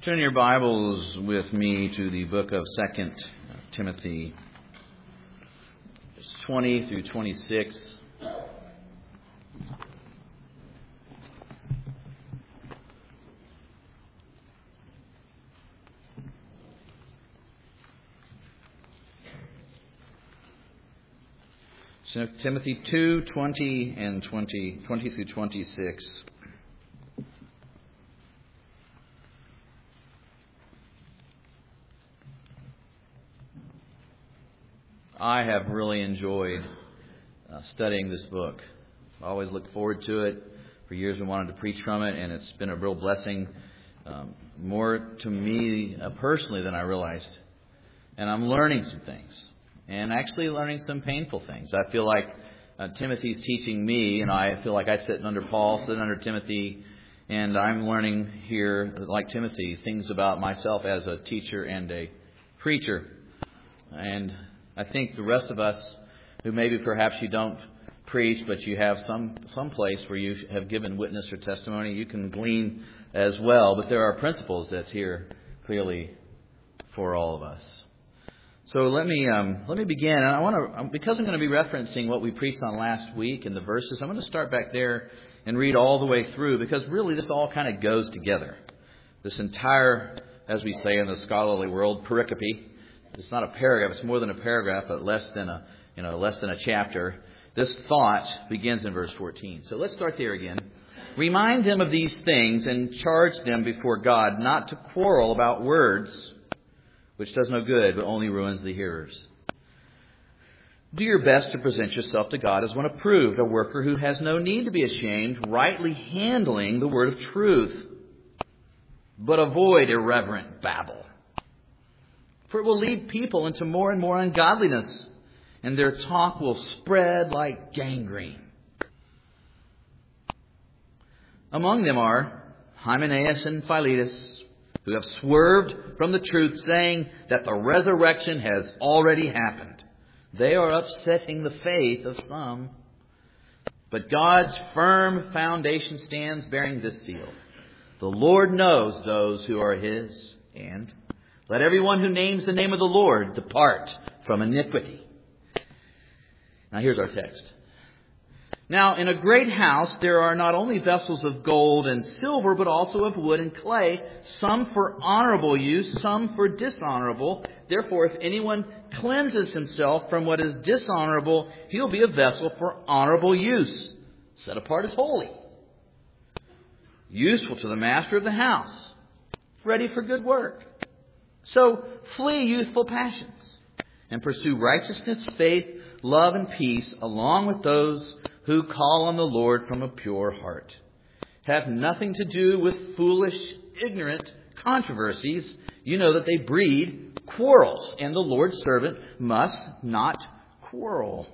Turn your Bibles with me to the book of 2 Timothy, 20 through 26. So Timothy 2, 20 and 20 through 26. I have really enjoyed studying this book. I always looked forward to it. For years we wanted to preach from it, and it's been a real blessing, more to me personally than I realized. And I'm learning some things, and actually learning some painful things. I feel like Timothy's teaching me, and I feel like I sit under Paul, sitting under Timothy, and I'm learning here, like Timothy, things about myself as a teacher and a preacher. And I think the rest of us who maybe perhaps you don't preach, but you have some place where you have given witness or testimony, you can glean as well. But there are principles that's here clearly for all of us. So let me begin. And because I'm going to be referencing what we preached on last week in the verses, I'm going to start back there and read all the way through, because really this all kind of goes together. This entire, as we say in the scholarly world, pericope. It's not a paragraph. It's more than a paragraph, but less than a chapter. This thought begins in verse 14. So let's start there again. Remind them of these things and charge them before God not to quarrel about words, which does no good, but only ruins the hearers. Do your best to present yourself to God as one approved, a worker who has no need to be ashamed, rightly handling the word of truth. But avoid irreverent babble, for it will lead people into more and more ungodliness, and their talk will spread like gangrene. Among them are Hymenaeus and Philetus, who have swerved from the truth, saying that the resurrection has already happened. They are upsetting the faith of some. But God's firm foundation stands, bearing this seal: the Lord knows those who are His, and let everyone who names the name of the Lord depart from iniquity. Now here's our text. Now in a great house there are not only vessels of gold and silver, but also of wood and clay, some for honorable use, some for dishonorable. Therefore, if anyone cleanses himself from what is dishonorable, he'll be a vessel for honorable use, set apart as holy, useful to the master of the house, ready for good work. So flee youthful passions and pursue righteousness, faith, love, and peace, along with those who call on the Lord from a pure heart. Have nothing to do with foolish, ignorant controversies. You know that they breed quarrels, and the Lord's servant must not quarrel.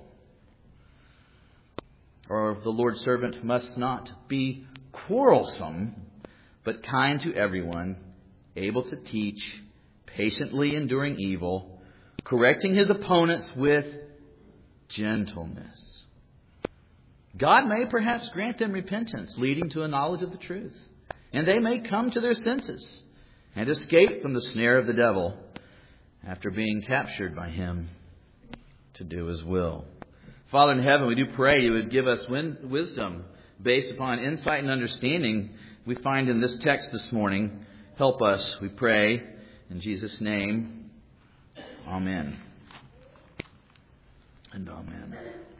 Or the Lord's servant must not be quarrelsome, but kind to everyone, able to teach, patiently enduring evil, correcting his opponents with gentleness. God may perhaps grant them repentance, leading to a knowledge of the truth, and they may come to their senses and escape from the snare of the devil after being captured by him to do his will. Father in heaven, we do pray you would give us wisdom based upon insight and understanding we find in this text this morning. Help us, we pray, in Jesus' name. Amen. And amen.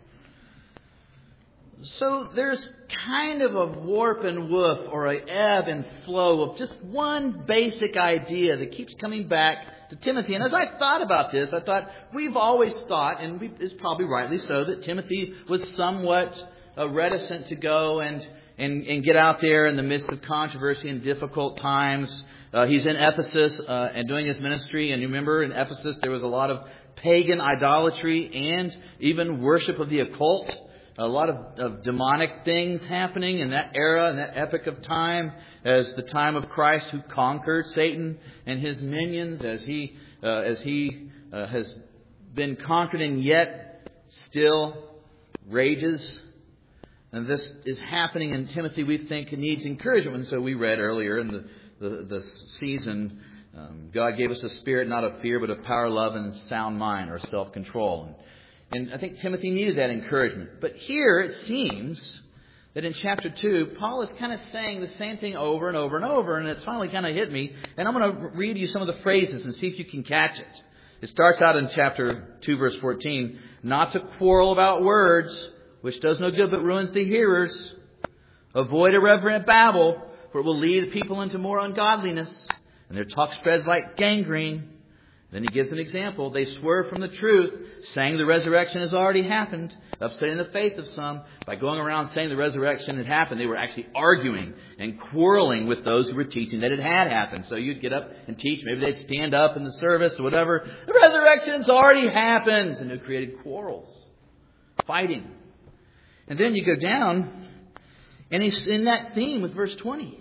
So there's kind of a warp and woof, or a ebb and flow of just one basic idea that keeps coming back to Timothy. And as I thought about this, I thought we've always thought, and it's probably rightly so, that Timothy was somewhat reticent to go and get out there in the midst of controversy and difficult times. He's in Ephesus and doing his ministry. And you remember in Ephesus there was a lot of pagan idolatry and even worship of the occult. A lot of demonic things happening in that era, in that epoch of time, as the time of Christ, who conquered Satan and his minions, as he has been conquered and yet still rages. And this is happening in Timothy, we think, needs encouragement. And so we read earlier in the season, God gave us a spirit not of fear, but of power, love, and sound mind, or self-control. And I think Timothy needed that encouragement. But here it seems that in chapter 2, Paul is kind of saying the same thing over and over and over, and it's finally kind of hit me. And I'm going to read you some of the phrases and see if you can catch it. It starts out in chapter 2, verse 14, not to quarrel about words, which does no good but ruins the hearers. Avoid irreverent babble, for it will lead people into more ungodliness, and their talk spreads like gangrene. Then he gives an example. They swerve from the truth, saying the resurrection has already happened, upsetting the faith of some. By going around saying the resurrection had happened, they were actually arguing and quarreling with those who were teaching that it had happened. So you'd get up and teach. Maybe they'd stand up in the service or whatever. The resurrection's already happened. And it created quarrels, fighting. And then you go down, and he's in that theme with verse 20.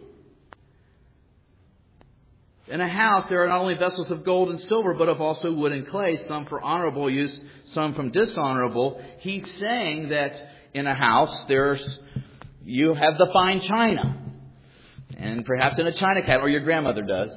In a house there are not only vessels of gold and silver, but of also wood and clay, some for honorable use, some from dishonorable. He's saying that in a house you have the fine china, and perhaps in a china cabinet, or your grandmother does,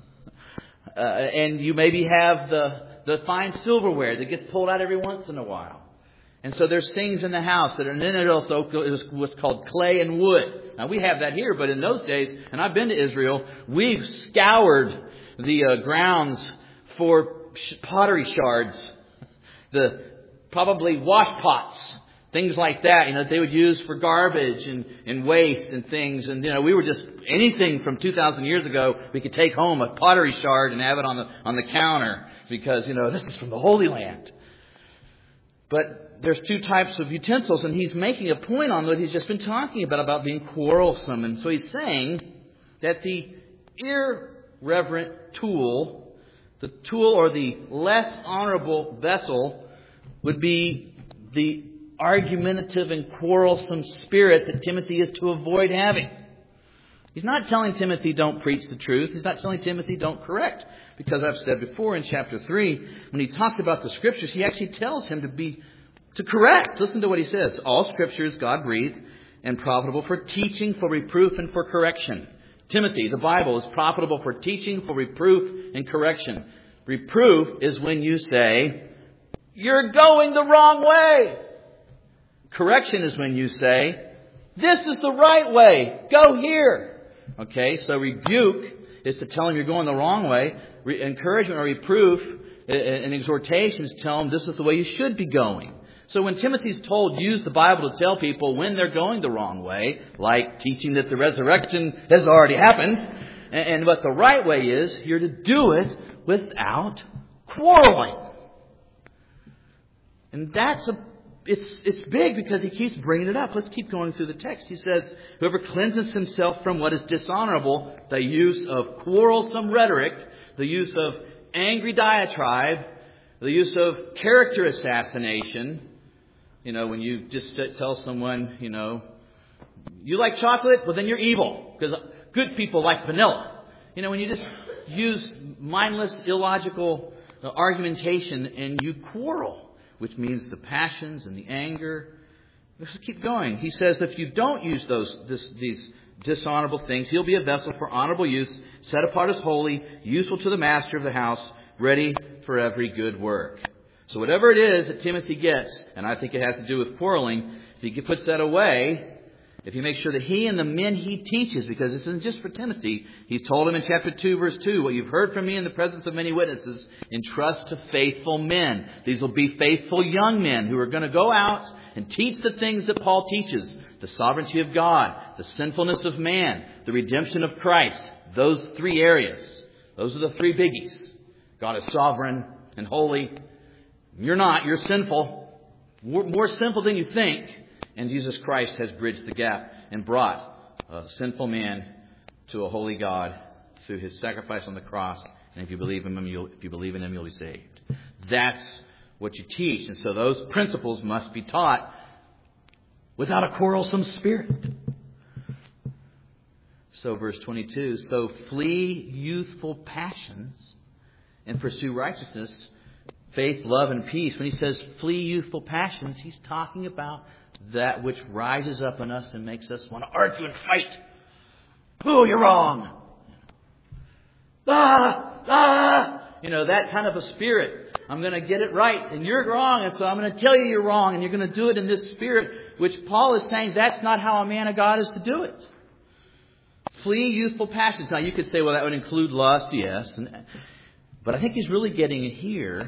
and you maybe have the fine silverware that gets pulled out every once in a while. And so there's things in the house that are, and then it also is what's called clay and wood. Now we have that here, but in those days, and I've been to Israel, we've scoured the grounds for pottery shards, probably wash pots, things like that, they would use for garbage and waste and things. And, we were just anything from 2,000 years ago, we could take home a pottery shard and have it on the counter because, this is from the Holy Land. But there's two types of utensils, and he's making a point on what he's just been talking about being quarrelsome. And so he's saying that the irreverent tool, the tool or the less honorable vessel, would be the argumentative and quarrelsome spirit that Timothy is to avoid having. He's not telling Timothy don't preach the truth. He's not telling Timothy don't correct. Because I've said before in chapter 3, when he talked about the Scriptures, he actually tells him to correct. Listen to what he says. All Scripture is God-breathed and profitable for teaching, for reproof, and for correction. Timothy, the Bible is profitable for teaching, for reproof, and correction. Reproof is when you say, you're going the wrong way. Correction is when you say, this is the right way. Go here. Okay, so rebuke is to tell him you're going the wrong way. Encouragement or reproof and exhortation is to tell him this is the way you should be going. So when Timothy's told, use the Bible to tell people when they're going the wrong way, like teaching that the resurrection has already happened, and what the right way is, you're to do it without quarreling. And it's big because he keeps bringing it up. Let's keep going through the text. He says, whoever cleanses himself from what is dishonorable, the use of quarrelsome rhetoric, the use of angry diatribe, the use of character assassination. When you just tell someone, you like chocolate? Well, then you're evil. Because good people like vanilla. When you just use mindless, illogical argumentation and you quarrel, which means the passions and the anger. Let's keep going. He says if you don't use these dishonorable things, he'll be a vessel for honorable use, set apart as holy, useful to the master of the house, ready for every good work. So whatever it is that Timothy gets, and I think it has to do with quarreling, if he puts that away, if he makes sure that he and the men he teaches, because this isn't just for Timothy, he's told him in chapter 2, verse 2, what you've heard from me in the presence of many witnesses, entrust to faithful men. These will be faithful young men who are going to go out and teach the things that Paul teaches. The sovereignty of God, the sinfulness of man, the redemption of Christ. Those three areas. Those are the three biggies. God is sovereign and holy. You're not. You're sinful. More sinful than you think. And Jesus Christ has bridged the gap and brought a sinful man to a holy God through his sacrifice on the cross. And if you believe in him, you'll be saved. That's what you teach. And so those principles must be taught without a quarrelsome spirit. So verse 22, so flee youthful passions and pursue righteousness, faith, love, and peace. When he says flee youthful passions, he's talking about that which rises up in us and makes us want to argue and fight. Oh, you're wrong. That kind of a spirit. I'm going to get it right and you're wrong, and so I'm going to tell you you're wrong, and you're going to do it in this spirit, which Paul is saying that's not how a man of God is to do it. Flee youthful passions. Now you could say, well, that would include lust, yes. But I think he's really getting it here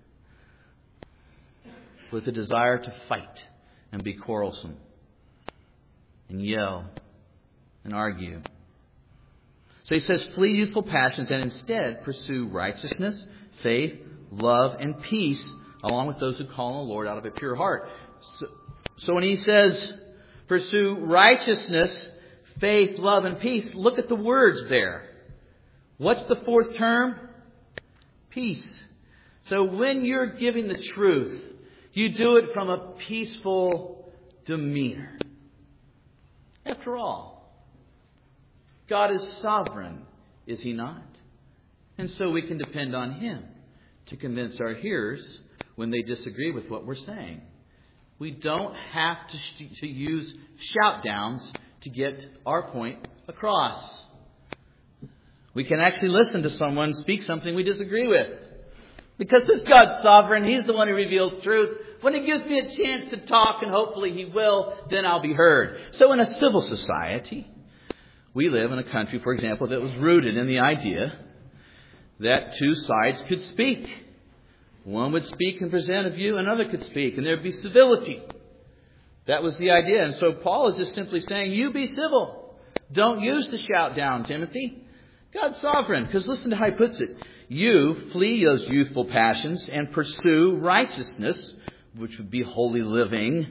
with the desire to fight and be quarrelsome and yell and argue. So he says, flee youthful passions and instead pursue righteousness, faith, love, and peace, along with those who call on the Lord out of a pure heart. So when he says, pursue righteousness, faith, love, and peace, look at the words there. What's the fourth term? Peace. So when you're giving the truth, you do it from a peaceful demeanor. After all, God is sovereign, is He not? And so we can depend on Him to convince our hearers when they disagree with what we're saying. We don't have to use shout downs to get our point across. We can actually listen to someone speak something we disagree with. Because this God's sovereign, He's the one who reveals truth. When He gives me a chance to talk, and hopefully He will, then I'll be heard. So in a civil society, we live in a country, for example, that was rooted in the idea that two sides could speak. One would speak and present a view, another could speak, and there'd be civility. That was the idea. And so Paul is just simply saying, you be civil. Don't use the shout down, Timothy. God's sovereign. Because listen to how he puts it. You flee those youthful passions and pursue righteousness, which would be holy living,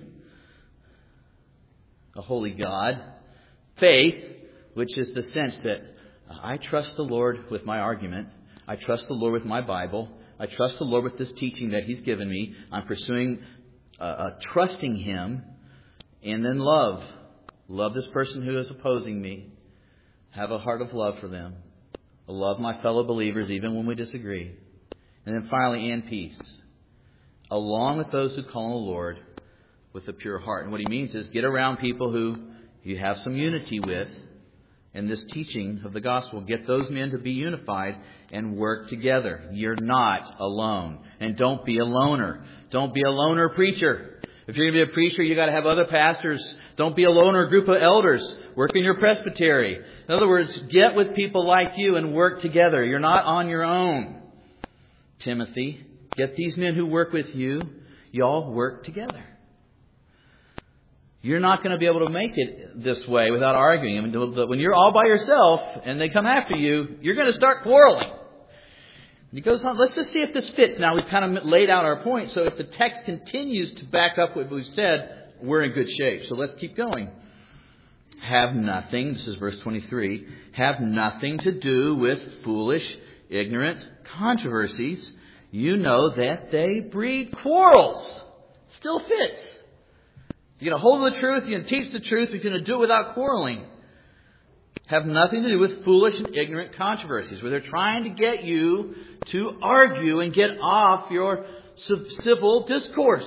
a holy God. Faith, which is the sense that I trust the Lord with my argument. I trust the Lord with my Bible. I trust the Lord with this teaching that He's given me. I'm pursuing, trusting Him. And then love. Love this person who is opposing me. Have a heart of love for them. Love my fellow believers even when we disagree. And then finally, and peace. Along with those who call on the Lord with a pure heart. And what he means is get around people who you have some unity with in this teaching of the gospel. Get those men to be unified and work together. You're not alone. And don't be a loner. Don't be a loner preacher. If you're going to be a preacher, you got to have other pastors. Don't be a loner group of elders. Work in your presbytery. In other words, get with people like you and work together. You're not on your own. Timothy, get these men who work with you. You all work together. You're not going to be able to make it this way without arguing. I mean, when you're all by yourself and they come after you, you're going to start quarreling. He goes on, let's just see if this fits. Now, we've kind of laid out our point. So if the text continues to back up what we've said, we're in good shape. So let's keep going. Have nothing, this is verse 23, have nothing to do with foolish, ignorant controversies. You know that they breed quarrels. Still fits. You're going to hold the truth, you're going to teach the truth, you're going to do it without quarreling. Have nothing to do with foolish and ignorant controversies, where they're trying to get you to argue and get off your civil discourse.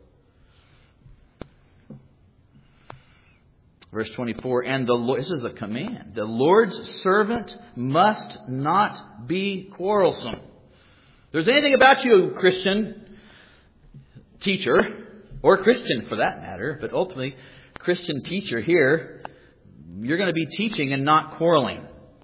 Verse 24, and the Lord, this is a command. The Lord's servant must not be quarrelsome. If there's anything about you, Christian teacher, or Christian for that matter, but ultimately Christian teacher here, you're going to be teaching and not quarreling.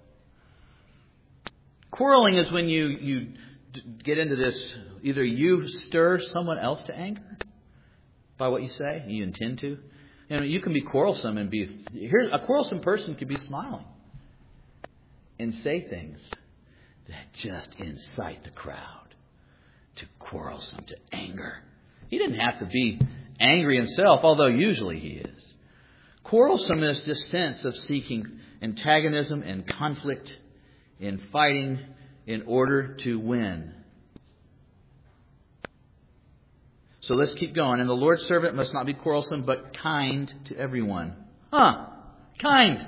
Quarreling is when you get into this, either you stir someone else to anger by what you say, you intend to. You can be quarrelsome and a quarrelsome person could be smiling and say things that just incite the crowd to quarrelsome, to anger. He didn't have to be angry himself, although usually he is. Quarrelsome is this sense of seeking antagonism and conflict in fighting in order to win. So let's keep going. And the Lord's servant must not be quarrelsome, but kind to everyone. Kind.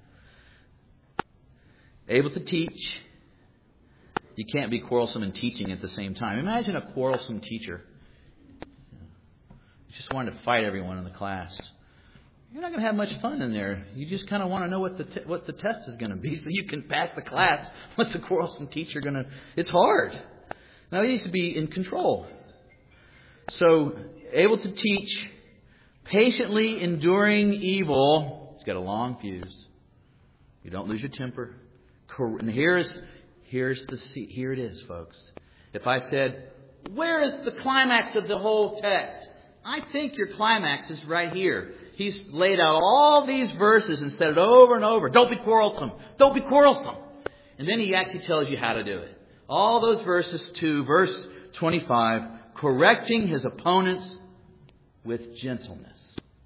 Able to teach. You can't be quarrelsome and teaching at the same time. Imagine a quarrelsome teacher. Just wanted to fight everyone in the class. you're not going to have much fun in there. You just kind of want to know what the test is going to be so you can pass the class. What's the quarrelsome teacher going to... It's hard. Now, he needs to be in control. So, able to teach, patiently enduring evil. He's got a long fuse. You don't lose your temper. And here it is, folks. If I said, where is the climax of the whole text? I think your climax is right here. He's laid out all these verses and said it over and over. Don't be quarrelsome. Don't be quarrelsome. And then he actually tells you how to do it. All those verses to verse 25, correcting his opponents with gentleness.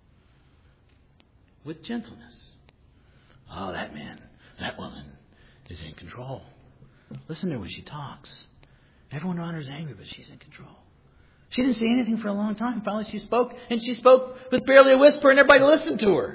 With gentleness. Oh, that man, that woman is in control. Listen to her when she talks. Everyone around her is angry, but she's in control. She didn't say anything for a long time. Finally she spoke, and she spoke with barely a whisper, and everybody listened to her.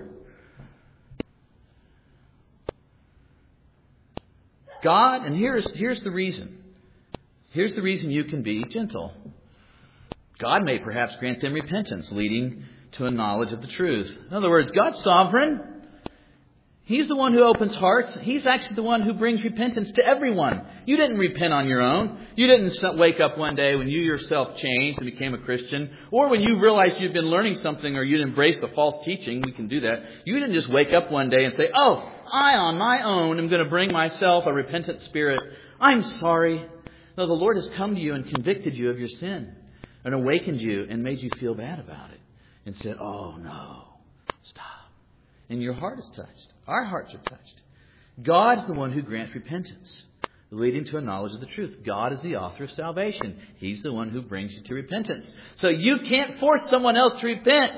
God, and here's the reason. Here's the reason you can be gentle. God may perhaps grant them repentance, leading to a knowledge of the truth. In other words, God's sovereign. He's the one who opens hearts. He's actually the one who brings repentance to everyone. You didn't repent on your own. You didn't wake up one day when you yourself changed and became a Christian, or when you realized you've been learning something or you'd embraced the false teaching. We can do that. You didn't just wake up one day and say, oh, I on my own am going to bring myself a repentant spirit. I'm sorry. No, the Lord has come to you and convicted you of your sin and awakened you and made you feel bad about it and said, oh, no, stop. And your heart is touched. Our hearts are touched. God is the one who grants repentance, leading to a knowledge of the truth. God is the author of salvation. He's the one who brings you to repentance. So you can't force someone else to repent.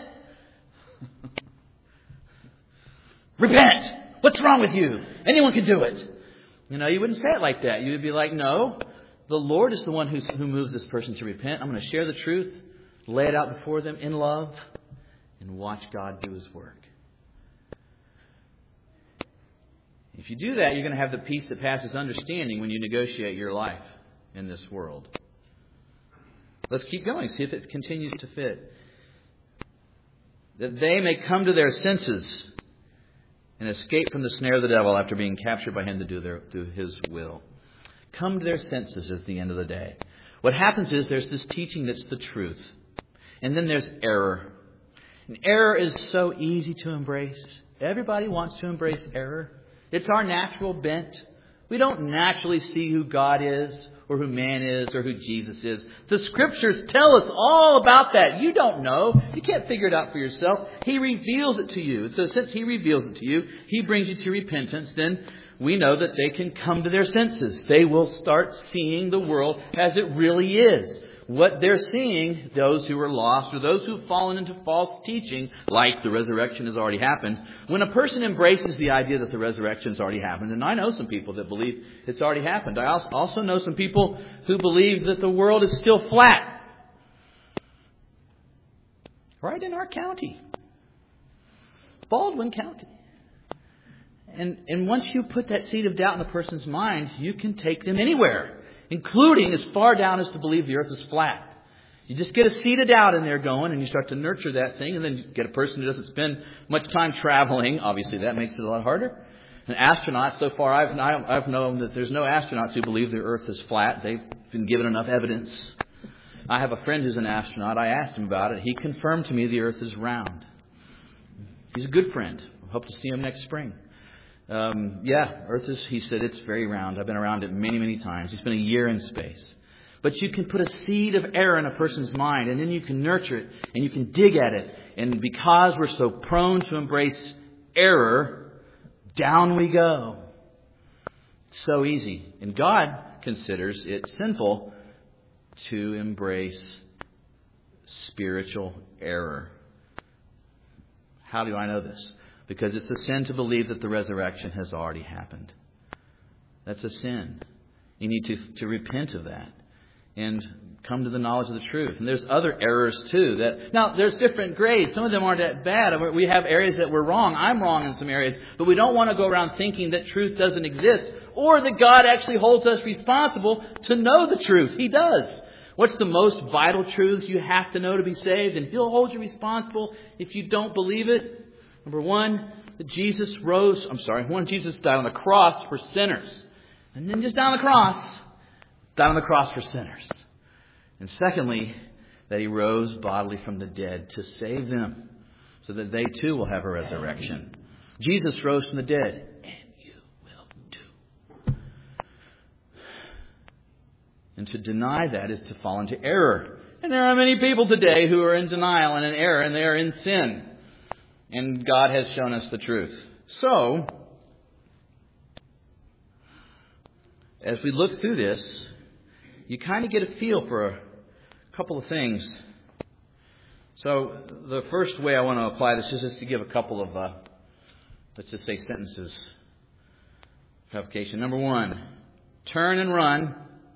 Repent! What's wrong with you? Anyone can do it. You wouldn't say it like that. You would be like, no, the Lord is the one who moves this person to repent. I'm going to share the truth, lay it out before them in love, and watch God do His work. If you do that, you're going to have the peace that passes understanding when you negotiate your life in this world. Let's keep going. See if it continues to fit. That they may come to their senses and escape from the snare of the devil after being captured by him to do his will. Come to their senses is the end of the day. What happens is there's this teaching that's the truth. And then there's error. And error is so easy to embrace. Everybody wants to embrace error. It's our natural bent. We don't naturally see who God is or who man is or who Jesus is. The Scriptures tell us all about that. You don't know. You can't figure it out for yourself. He reveals it to you. So since He reveals it to you, He brings you to repentance, then we know that they can come to their senses. They will start seeing the world as it really is. What they're seeing, those who are lost or those who have fallen into false teaching, like the resurrection has already happened. When a person embraces the idea that the resurrection has already happened, and I know some people that believe it's already happened. I also know some people who believe that the world is still flat. Right in our county. Baldwin County. And once you put that seed of doubt in a person's mind, you can take them anywhere. Including as far down as to believe the earth is flat. You just get a seed of doubt in there going, and you start to nurture that thing, and then you get a person who doesn't spend much time traveling. Obviously, that makes it a lot harder. An astronaut, so far I've known that there's no astronauts who believe the earth is flat. They've been given enough evidence. I have a friend who's an astronaut. I asked him about it. He confirmed to me the earth is round. He's a good friend. I hope to see him next spring. Earth is, he said, it's very round. I've been around it many, many times. He spent a year in space. But you can put a seed of error in a person's mind, and then you can nurture it, and you can dig at it. And because we're so prone to embrace error, down we go. So easy. And God considers it sinful to embrace spiritual error. How do I know this? Because it's a sin to believe that the resurrection has already happened. That's a sin. You need to repent of that and come to the knowledge of the truth. And there's other errors too. Now, there's different grades. Some of them aren't that bad. We have areas that we're wrong. I'm wrong in some areas. But we don't want to go around thinking that truth doesn't exist or that God actually holds us responsible to know the truth. He does. What's the most vital truths you have to know to be saved? And He'll hold you responsible if you don't believe it. Number one, that Jesus Jesus died on the cross for sinners. And then just died on the cross for sinners. And secondly, that He rose bodily from the dead to save them, so that they too will have a resurrection. Jesus rose from the dead, and you will too. And to deny that is to fall into error. And there are many people today who are in denial and in error, and they are in sin. And God has shown us the truth. So, as we look through this, you kind of get a feel for a couple of things. So, the first way I want to apply this is just to give a couple of, let's just say, sentences. Application. Number one, turn and run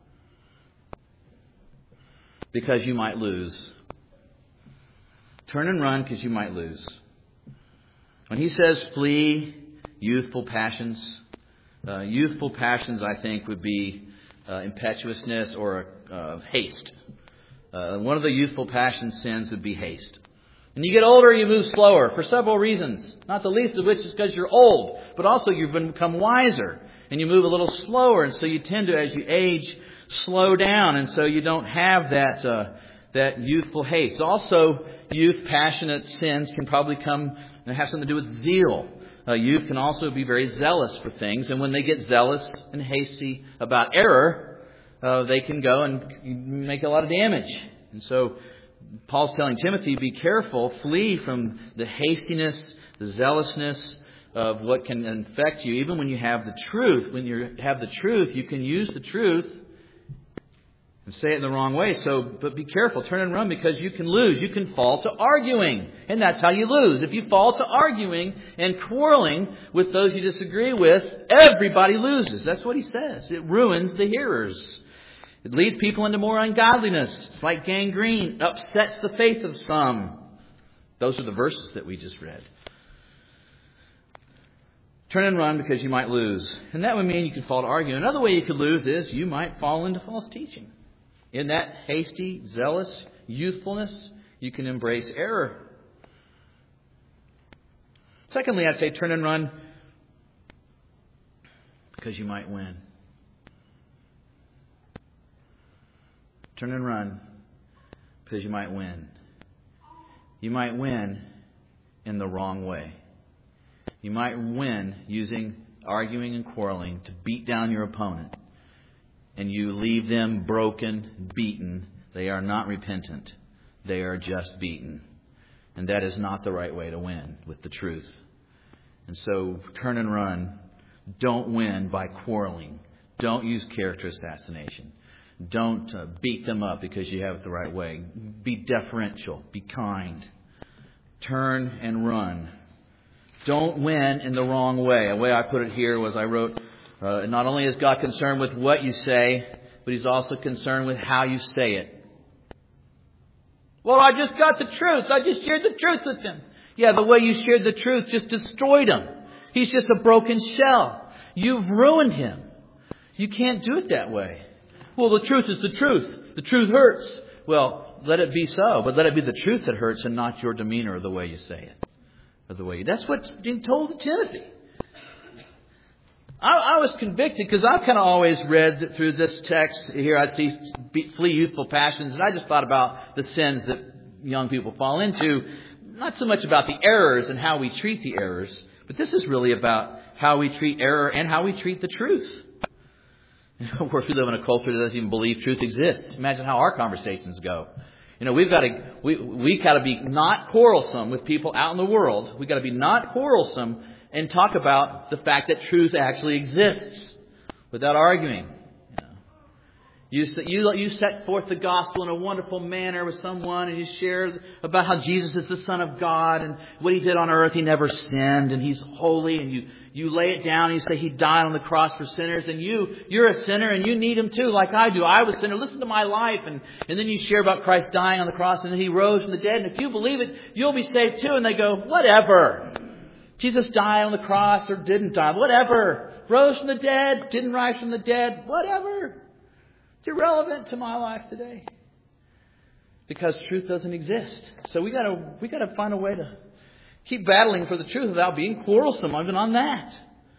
because you might lose. Turn and run because you might lose. When he says flee youthful passions, I think, would be impetuousness or haste. One of the youthful passion sins would be haste. When you get older, you move slower for several reasons. Not the least of which is because you're old, but also you've become wiser. And you move a little slower, and so you tend to, as you age, slow down. And so you don't have that youthful haste. Also, youth passionate sins can probably have something to do with zeal. Youth can also be very zealous for things. And when they get zealous and hasty about error, they can go and make a lot of damage. And so Paul's telling Timothy, be careful, flee from the hastiness, the zealousness of what can infect you. Even when you have the truth, when you have the truth, you can use the truth and say it in the wrong way. But be careful, turn and run, because you can lose. You can fall to arguing. And that's how you lose. If you fall to arguing and quarreling with those you disagree with, everybody loses. That's what he says. It ruins the hearers. It leads people into more ungodliness. It's like gangrene. It upsets the faith of some. Those are the verses that we just read. Turn and run because you might lose. And that would mean you could fall to arguing. Another way you could lose is you might fall into false teaching. In that hasty, zealous youthfulness, you can embrace error. Secondly, I'd say turn and run because you might win. Turn and run because you might win. You might win in the wrong way. You might win using arguing and quarreling to beat down your opponent. And you leave them broken, beaten. They are not repentant. They are just beaten. And that is not the right way to win with the truth. And so turn and run. Don't win by quarreling. Don't use character assassination. Don't beat them up because you have it the right way. Be deferential. Be kind. Turn and run. Don't win in the wrong way. A way I put it here was I wrote, not only is God concerned with what you say, but He's also concerned with how you say it. Well, I just got the truth. I just shared the truth with him. Yeah, the way you shared the truth just destroyed him. He's just a broken shell. You've ruined him. You can't do it that way. Well, the truth is the truth. The truth hurts. Well, let it be so, but let it be the truth that hurts and not your demeanor or the way you say it. Or the way that's what's being told to Timothy. I was convicted because I've kind of always read through this text here. I see flee youthful passions, and I just thought about the sins that young people fall into. Not so much about the errors and how we treat the errors, but this is really about how we treat error and how we treat the truth. Of course, we live in a culture that doesn't even believe truth exists. Imagine how our conversations go. You know, we've got to be not quarrelsome with people out in the world. We've got to be not quarrelsome and talk about the fact that truth actually exists without arguing. You set forth the gospel in a wonderful manner with someone, and you share about how Jesus is the Son of God and what He did on earth. He never sinned and He's holy, and you lay it down and you say He died on the cross for sinners, and you're a sinner and you need Him too, like I do. I was a sinner. Listen to my life. And then you share about Christ dying on the cross and then He rose from the dead. And if you believe it, you'll be saved too. And they go, whatever. Jesus died on the cross or didn't die. Whatever. Rose from the dead, didn't rise from the dead. Whatever. It's irrelevant to my life today. Because truth doesn't exist. So we gotta find a way to Keep battling for the truth without being quarrelsome even on that.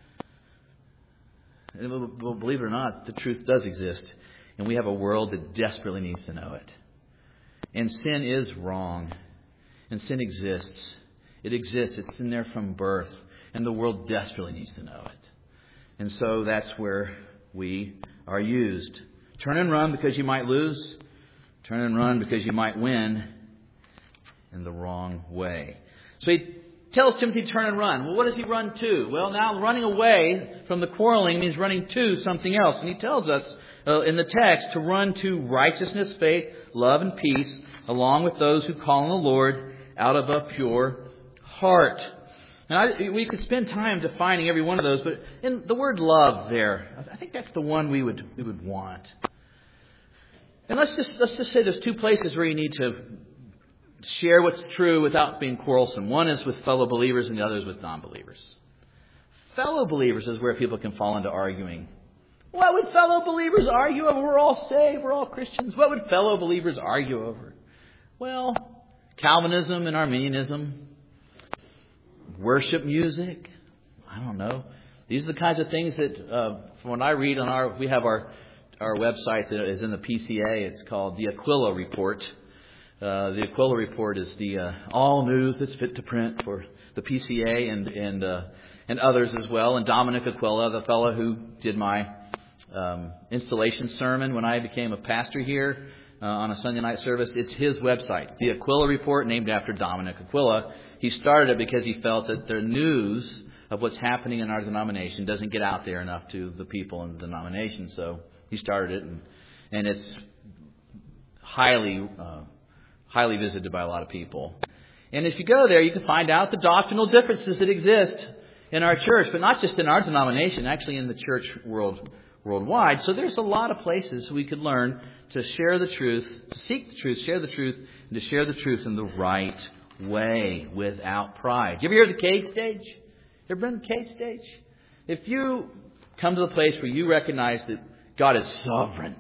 And well, believe it or not, the truth does exist. And we have a world that desperately needs to know it. And sin is wrong. And sin exists. It exists. It's in there from birth. And the world desperately needs to know it. And so that's where we are used. Turn and run because you might lose. Turn and run because you might win in the wrong way. So he tells Timothy to turn and run. Well, what does he run to? Well, now running away from the quarreling means running to something else. And he tells us in the text to run to righteousness, faith, love, and peace, along with those who call on the Lord out of a pure heart. Now, we could spend time defining every one of those, but in the word love there, I think that's the one we would want. And let's just say there's two places where you need to share what's true without being quarrelsome. One is with fellow believers and the other is with non-believers. Fellow believers is where people can fall into arguing. What would fellow believers argue over? We're all saved. We're all Christians. What would fellow believers argue over? Well, Calvinism and Arminianism, worship music. I don't know. These are the kinds of things that, from what I read on we have our website that is in the PCA. It's called the Aquila Report. The Aquila Report is the all news that's fit to print for the PCA and others as well. And Dominic Aquila, the fellow who did my installation sermon when I became a pastor here on a Sunday night service, it's his website, the Aquila Report, named after Dominic Aquila. He started it because he felt that the news of what's happening in our denomination doesn't get out there enough to the people in the denomination. So he started it, and it's highly visited by a lot of people. And if you go there, you can find out the doctrinal differences that exist in our church, but not just in our denomination, actually in the church worldwide. So there's a lot of places we could learn to share the truth, to seek the truth, share the truth, and to share the truth in the right way without pride. You ever hear of the cage stage? You ever been to the cage stage? If you come to the place where you recognize that God is sovereign,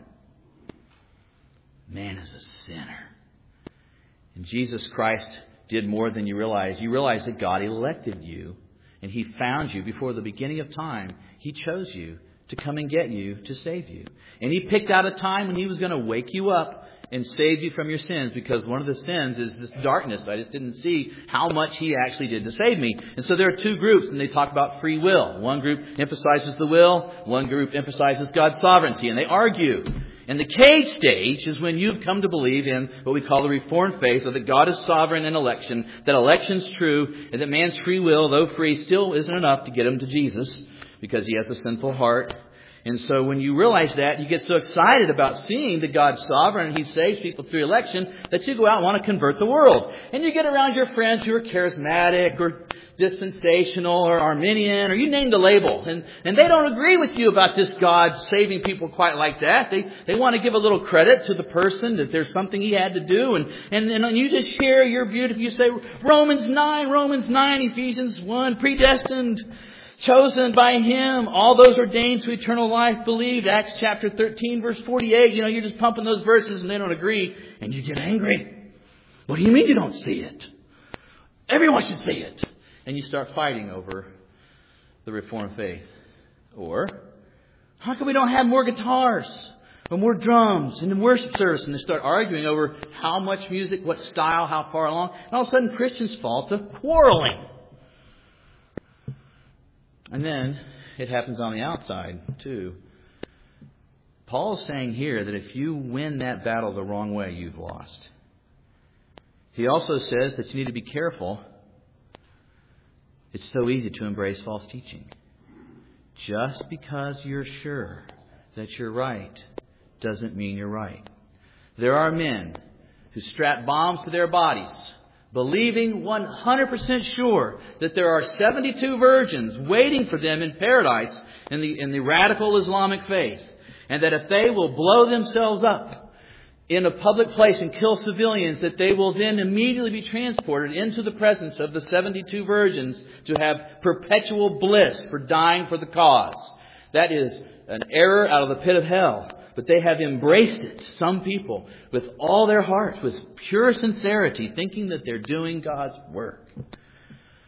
man is a sinner, and Jesus Christ did more than you realize. You realize that God elected you, and He found you before the beginning of time. He chose you to come and get you, to save you. And He picked out a time when He was going to wake you up and save you from your sins, because one of the sins is this darkness. I just didn't see how much He actually did to save me. And so there are two groups, and they talk about free will. One group emphasizes the will. One group emphasizes God's sovereignty, and they argue. And the cage stage is when you've come to believe in what we call the Reformed faith, that God is sovereign in election, that election's true, and that man's free will, though free, still isn't enough to get him to Jesus, because he has a sinful heart. And so when you realize that, you get so excited about seeing that God's sovereign and He saves people through election that you go out and want to convert the world. And you get around your friends who are charismatic or dispensational or Arminian, or you name the label. And they don't agree with you about this God saving people quite like that. They want to give a little credit to the person, that there's something He had to do. And you just share your beauty. You say Romans 9, Ephesians 1, predestined, chosen by Him, all those ordained to eternal life, believed. Acts chapter 13, verse 48. You're just pumping those verses and they don't agree. And you get angry. What do you mean you don't see it? Everyone should see it. And you start fighting over the Reformed faith. Or, how come we don't have more guitars or more drums in the worship service? And they start arguing over how much music, what style, how far along. And all of a sudden Christians fall to quarreling. And then it happens on the outside too. Paul is saying here that if you win that battle the wrong way, you've lost. He also says that you need to be careful. It's so easy to embrace false teaching. Just because you're sure that you're right doesn't mean you're right. There are men who strap bombs to their bodies, believing 100% sure that there are 72 virgins waiting for them in paradise in the radical Islamic faith. And that if they will blow themselves up in a public place and kill civilians, that they will then immediately be transported into the presence of the 72 virgins to have perpetual bliss for dying for the cause. That is an error out of the pit of hell. But they have embraced it, some people, with all their hearts, with pure sincerity, thinking that they're doing God's work.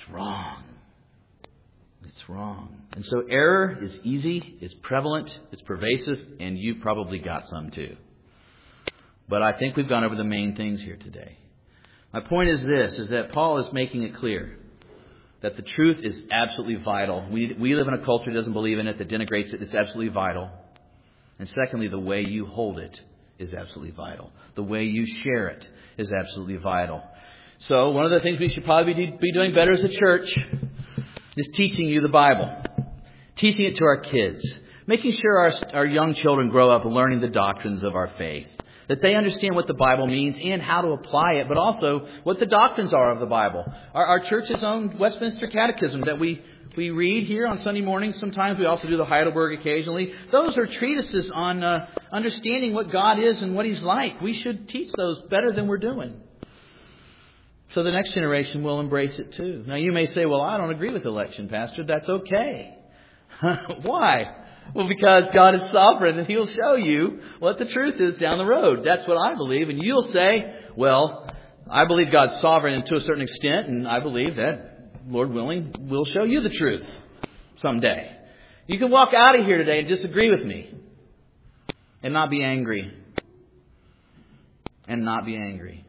wrong. It's wrong. And so error is easy, it's prevalent, it's pervasive, and you probably got some too. But I think we've gone over the main things here today. My point is this, is that Paul is making it clear that the truth is absolutely vital. We live in a culture that doesn't believe in it, that denigrates it. It's absolutely vital. And secondly, the way you hold it is absolutely vital. The way you share it is absolutely vital. So one of the things we should probably be doing better as a church is teaching you the Bible. Teaching it to our kids. Making sure our young children grow up learning the doctrines of our faith. That they understand what the Bible means and how to apply it, but also what the doctrines are of the Bible. Our church's own Westminster Catechism that we read here on Sunday mornings. Sometimes we also do the Heidelberg occasionally. Those are treatises on understanding what God is and what He's like. We should teach those better than we're doing. So the next generation will embrace it too. Now you may say, well, I don't agree with election, Pastor. That's okay. Why? Well, because God is sovereign and He'll show you what the truth is down the road. That's what I believe. And you'll say, well, I believe God's sovereign to a certain extent, and I believe that, Lord willing, we'll show you the truth someday. You can walk out of here today and disagree with me and not be angry. And not be angry.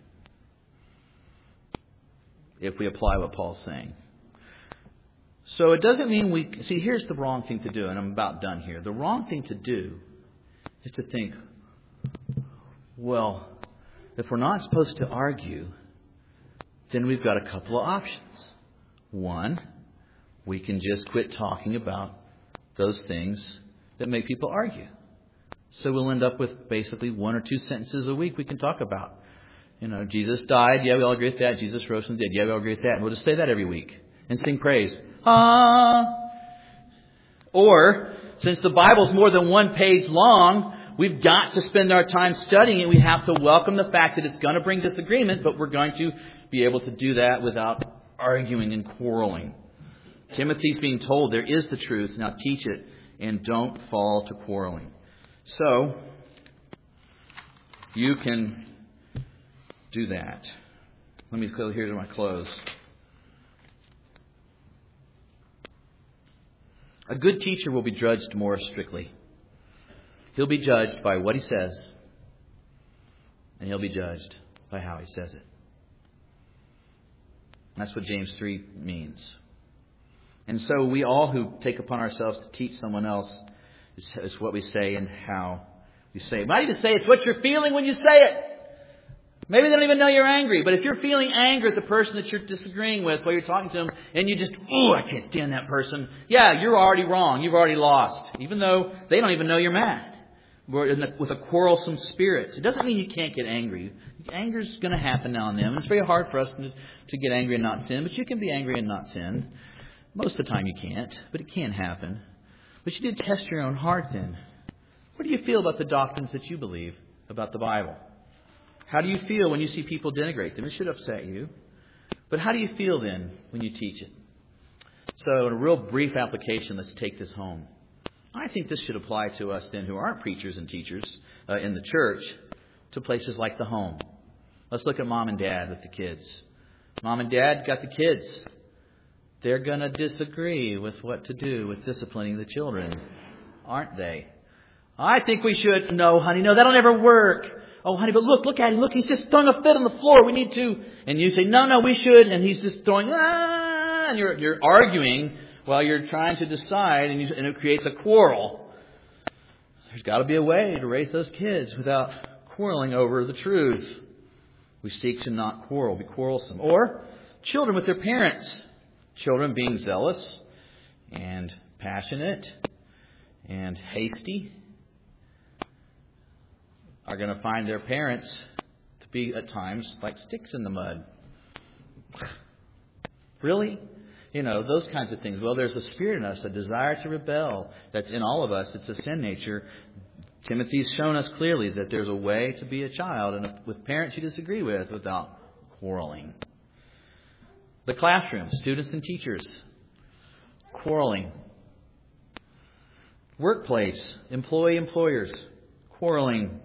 If we apply what Paul's saying. So it doesn't mean see, here's the wrong thing to do, and I'm about done here. The wrong thing to do is to think, well, if we're not supposed to argue, then we've got a couple of options. One, we can just quit talking about those things that make people argue. So we'll end up with basically 1 or 2 sentences a week we can talk about. Jesus died. Yeah, we all agree with that. Jesus rose from the dead. Yeah, we all agree with that. And we'll just say that every week and sing praise. Or, since the Bible's more than 1 page long, we've got to spend our time studying it. We have to welcome the fact that it's going to bring disagreement, but we're going to be able to do that without arguing and quarreling. Timothy's being told there is the truth. Now teach it and don't fall to quarreling. So, you can do that. Let me go here to my close. A good teacher will be judged more strictly. He'll be judged by what he says, and he'll be judged by how he says it. That's what James 3 means. And so we all who take upon ourselves to teach someone else is what we say and how we say it. Might even say it's what you're feeling when you say it. Maybe they don't even know you're angry. But if you're feeling anger at the person that you're disagreeing with while you're talking to them, and you just, I can't stand that person. Yeah, you're already wrong. You've already lost. Even though they don't even know you're mad. With a quarrelsome spirit. It doesn't mean you can't get angry. Anger is going to happen now and then. It's very hard for us to get angry and not sin. But you can be angry and not sin. Most of the time you can't. But it can happen. But you did test your own heart then. What do you feel about the doctrines that you believe about the Bible? How do you feel when you see people denigrate them? It should upset you. But how do you feel then when you teach it? So in a real brief application, let's take this home. I think this should apply to us then who aren't preachers and teachers in the church to places like the home. Let's look at mom and dad with the kids. Mom and dad got the kids. They're going to disagree with what to do with disciplining the children, aren't they? I think we should. No, honey, no, that'll never work. Oh, honey, but look at him. Look, he's just throwing a fit on the floor. We need to. And you say, no, we should. And he's just throwing, and you're arguing while you're trying to decide, and it creates a quarrel. There's got to be a way to raise those kids without quarreling over the truth. We seek to not quarrel, be quarrelsome. Or children with their parents. Children being zealous and passionate and hasty are going to find their parents to be at times like sticks in the mud. Really? Those kinds of things. Well, there's a spirit in us, a desire to rebel that's in all of us. It's a sin nature. Timothy's shown us clearly that there's a way to be a child and with parents you disagree with without quarreling. The classroom, students and teachers, quarreling. Workplace, employers, quarreling.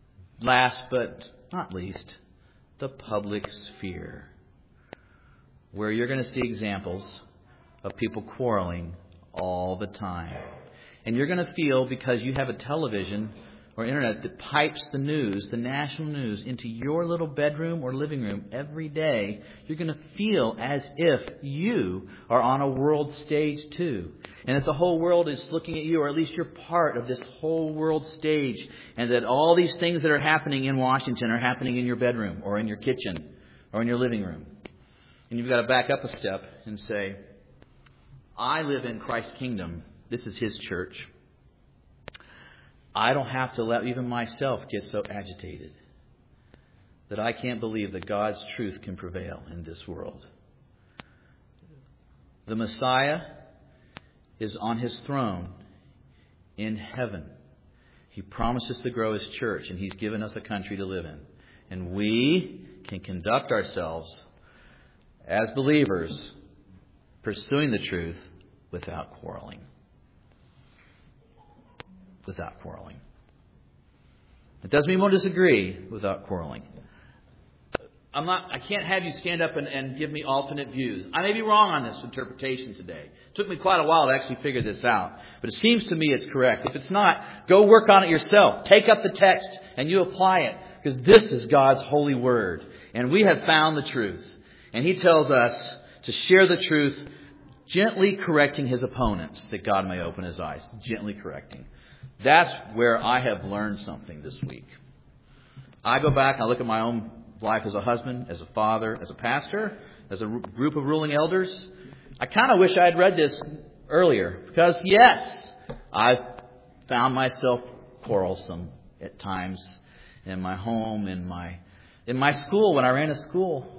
Last but not least, the public sphere. where you're going to see examples of people quarreling all the time. And you're going to feel, because you have a television or internet that pipes the news, the national news, into your little bedroom or living room every day, you're going to feel as if you are on a world stage too. And that the whole world is looking at you, or at least you're part of this whole world stage. And that all these things that are happening in Washington are happening in your bedroom or in your kitchen or in your living room. And you've got to back up a step and say, I live in Christ's kingdom. This is His church. I don't have to let even myself get so agitated that I can't believe that God's truth can prevail in this world. The Messiah is on His throne in heaven. He promises to grow His church, and He's given us a country to live in. And we can conduct ourselves as believers, pursuing the truth without quarreling. Without quarreling. It doesn't mean we'll disagree without quarreling. I can't have you stand up and give me alternate views. I may be wrong on this interpretation today. It took me quite a while to actually figure this out. But it seems to me it's correct. If it's not, go work on it yourself. Take up the text and you apply it. Because this is God's holy word. And we have found the truth. And He tells us to share the truth, gently correcting his opponents, that God may open his eyes. Gently correcting. That's where I have learned something this week. I go back and I look at my own life as a husband, as a father, as a pastor, as a group of ruling elders. I kind of wish I had read this earlier. Because, yes, I've found myself quarrelsome at times in my home, in my school, when I ran a school,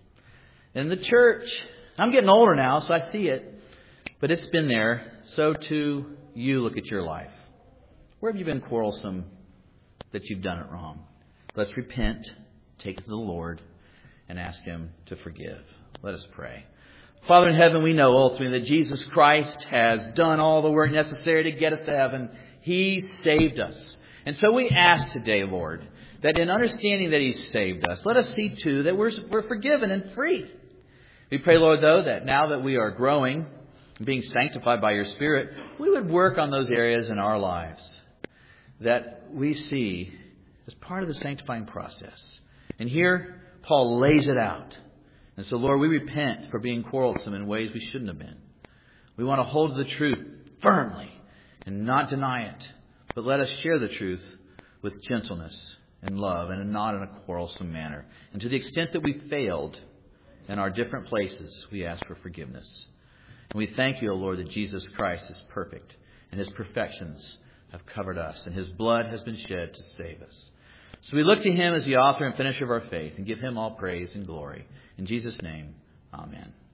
in the church. I'm getting older now, so I see it. But it's been there. So too, you look at your life. Where have you been quarrelsome that you've done it wrong? Let's repent, take it to the Lord, and ask Him to forgive. Let us pray. Father in heaven, we know ultimately that Jesus Christ has done all the work necessary to get us to heaven. He saved us. And so we ask today, Lord, that in understanding that He saved us, let us see too that we're forgiven and free. We pray, Lord, though, that now that we are growing and being sanctified by Your Spirit, we would work on those areas in our lives that we see as part of the sanctifying process. And here, Paul lays it out. And so, Lord, we repent for being quarrelsome in ways we shouldn't have been. We want to hold to the truth firmly and not deny it. But let us share the truth with gentleness and love and not in a quarrelsome manner. And to the extent that we failed in our different places, we ask for forgiveness. And we thank You, O Lord, that Jesus Christ is perfect and His perfections have covered us and His blood has been shed to save us. So we look to Him as the author and finisher of our faith and give Him all praise and glory. In Jesus' name, amen.